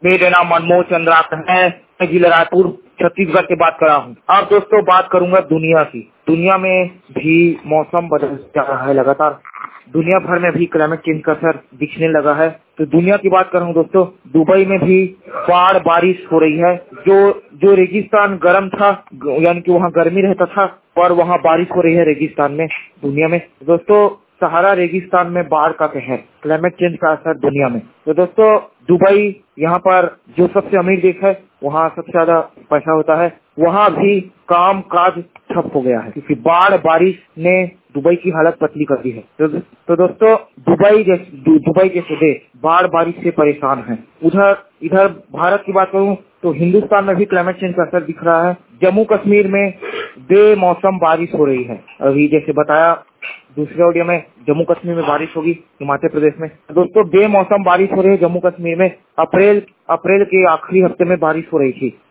मेरा नाम मनमोहन चंद्राक है। मैं जिला रायपुर छत्तीसगढ़ से बात कर रहा हूँ। अब दोस्तों बात करूंगा दुनिया की। दुनिया में भी मौसम बदल जा रहा है लगातार। दुनिया भर में भी क्लाइमेट चेंज का असर दिखने लगा है। तो दुनिया की बात कर रहा हूँ दोस्तों, दुबई में भी बाढ़ बारिश हो रही है। जो जो रेगिस्तान गर्म था, यानी कि वहाँ गर्मी रहता था, पर वहाँ बारिश हो रही है रेगिस्तान में। दुनिया में दोस्तों सहारा रेगिस्तान में बाढ़ का कहर, क्लाइमेट चेंज का असर दुनिया में। तो दोस्तों दुबई, यहाँ पर जो सबसे अमीर देश है, वहाँ सबसे ज्यादा पैसा होता है, वहाँ भी काम काज ठप हो गया है क्योंकि बाढ़ बारिश ने दुबई की हालत पतली कर दी है। तो दोस्तों दुबई जैसे देश बाढ़ बारिश से परेशान है। उधर इधर भारत की बात करूं तो हिंदुस्तान में भी क्लाइमेट चेंज का असर दिख रहा है। जम्मू कश्मीर में बेमौसम बारिश हो रही है। अभी जैसे बताया दूसरे ऑडियो में, जम्मू कश्मीर में बारिश होगी, हिमाचल प्रदेश में। दोस्तों बेमौसम बारिश हो रही है जम्मू कश्मीर में। अप्रैल के आखिरी हफ्ते में बारिश हो रही थी।